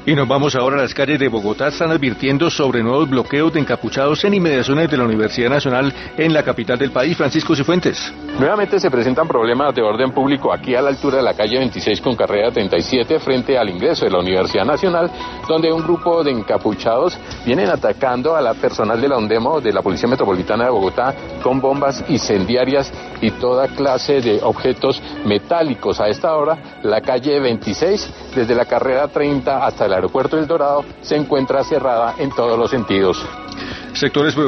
Y nos vamos ahora a las calles de Bogotá. Están advirtiendo sobre nuevos bloqueos de encapuchados en inmediaciones de la Universidad Nacional en la capital del país. Francisco Cifuentes. Nuevamente se presentan problemas de orden público aquí a la altura de la calle 26 con carrera 37 frente al ingreso de la Universidad Nacional, donde un grupo de encapuchados vienen atacando a la personal de la ONDEMO, de la Policía Metropolitana de Bogotá, con bombas incendiarias y toda clase de objetos metálicos. A esta hora, la calle 26, desde la carrera 30 hasta el aeropuerto del Dorado, se encuentra cerrada en todos los sentidos. Sectores